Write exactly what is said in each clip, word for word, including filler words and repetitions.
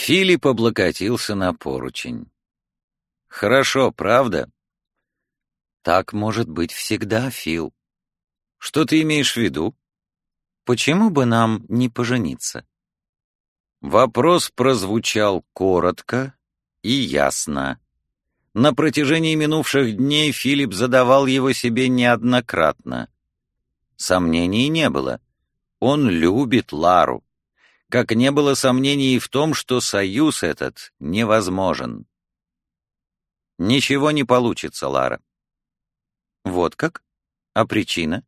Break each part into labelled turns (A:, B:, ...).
A: Филипп облокотился на поручень. «Хорошо, правда?» «Так может быть всегда, Фил. Что ты имеешь в виду? Почему бы нам не пожениться?» Вопрос прозвучал коротко и ясно. На протяжении минувших дней Филипп задавал его себе неоднократно. Сомнений не было. Он любит Лару. Как не было сомнений и в том, что союз этот невозможен. «Ничего не получится, Лара». «Вот как? А причина?»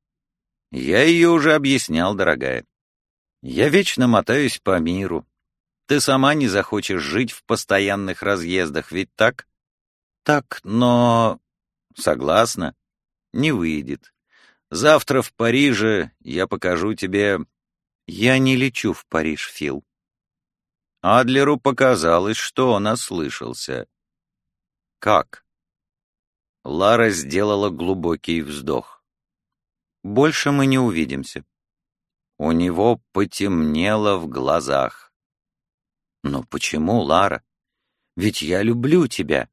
A: «Я ее уже объяснял, дорогая. Я вечно мотаюсь по миру. Ты сама не захочешь жить в постоянных разъездах, ведь так?» «Так, но...» «Согласна. Не выйдет. Завтра в Париже я покажу тебе...» «Я не лечу в Париж, Фил». Адлеру показалось, что он ослышался. «Как?» Лара сделала глубокий вздох. «Больше мы не увидимся». У него потемнело в глазах. «Но почему, Лара? Ведь я люблю тебя».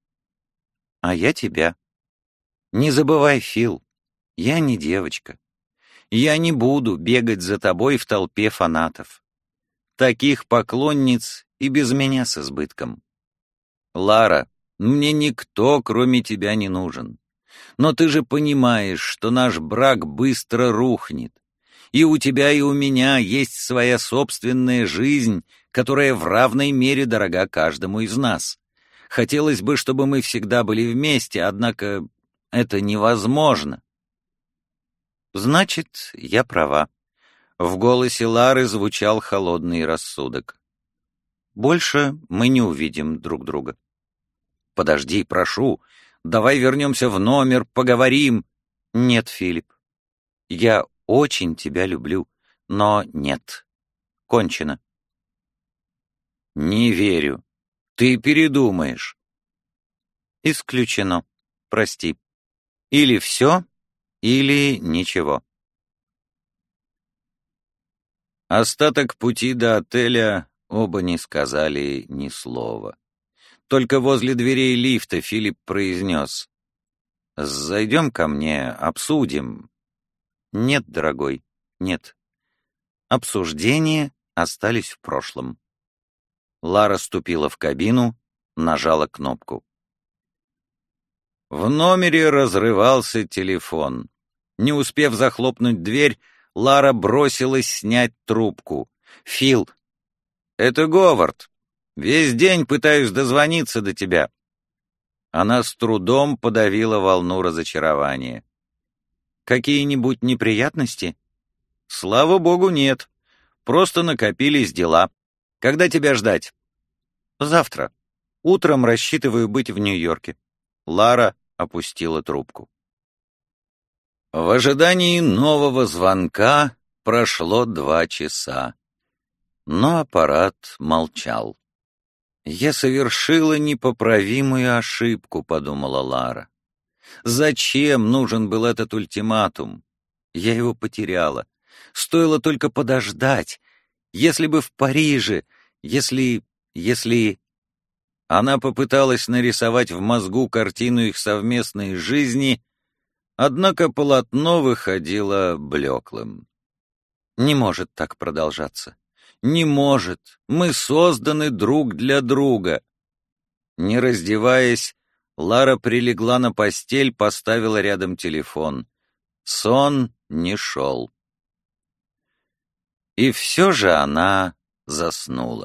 A: «А я тебя. Не забывай, Фил, я не девочка. Я не буду бегать за тобой в толпе фанатов. Таких поклонниц и без меня с избытком. Лара, мне никто, кроме тебя, не нужен. Но ты же понимаешь, что наш брак быстро рухнет. И у тебя, и у меня есть своя собственная жизнь, которая в равной мере дорога каждому из нас. Хотелось бы, чтобы мы всегда были вместе, однако это невозможно». «Значит, я права». В голосе Лары звучал холодный рассудок. «Больше мы не увидим друг друга». «Подожди, прошу. Давай вернемся в номер, поговорим». «Нет, Филипп. Я очень тебя люблю, но нет. Кончено». «Не верю. Ты передумаешь». «Исключено. Прости. Или все, или ничего». Остаток пути до отеля оба не сказали ни слова. Только возле дверей лифта Филипп произнес: «Зайдем ко мне, обсудим». «Нет, дорогой, нет. Обсуждения остались в прошлом». Лара ступила в кабину, нажала кнопку. В номере разрывался телефон. Не успев захлопнуть дверь, Лара бросилась снять трубку. «Фил, это Говард. Весь день пытаюсь дозвониться до тебя». Она с трудом подавила волну разочарования. «Какие-нибудь неприятности?» «Слава богу, нет. Просто накопились дела. Когда тебя ждать?» «Завтра. Утром рассчитываю быть в Нью-Йорке». Лара опустила трубку. В ожидании нового звонка прошло два часа. Но аппарат молчал. «Я совершила непоправимую ошибку», — подумала Лара. «Зачем нужен был этот ультиматум? Я его потеряла. Стоило только подождать. Если бы в Париже, если... если...» Она попыталась нарисовать в мозгу картину их совместной жизни, однако полотно выходило блеклым. «Не может так продолжаться. Не может. Мы созданы друг для друга». Не раздеваясь, Лара прилегла на постель, поставила рядом телефон. Сон не шел. И все же она заснула.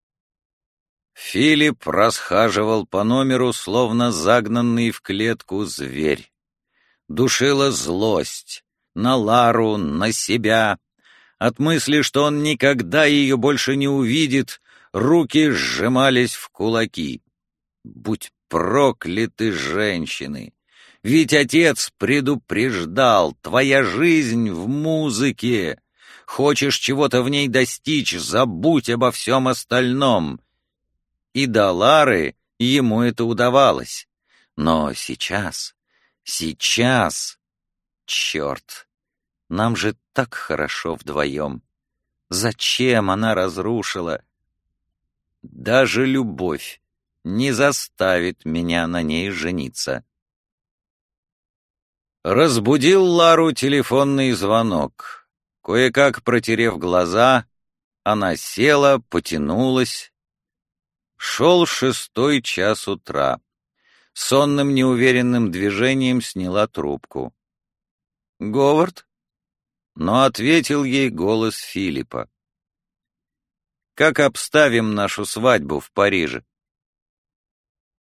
A: Филипп расхаживал по номеру, словно загнанный в клетку зверь. Душила злость на Лару, на себя. От мысли, что он никогда ее больше не увидит, руки сжимались в кулаки. Будь прокляты женщины! Ведь отец предупреждал: твоя жизнь в музыке. Хочешь чего-то в ней достичь — забудь обо всем остальном. И до Лары ему это удавалось. Но сейчас, сейчас... Черт! Нам же так хорошо вдвоем. Зачем она разрушила? Даже любовь не заставит меня на ней жениться. Разбудил Лару телефонный звонок. Кое-как протерев глаза, она села, потянулась. Шел шестой час утра. Сонным неуверенным движением сняла трубку. «Говард?» Но ответил ей голос Филиппа. «Как обставим нашу свадьбу в Париже?»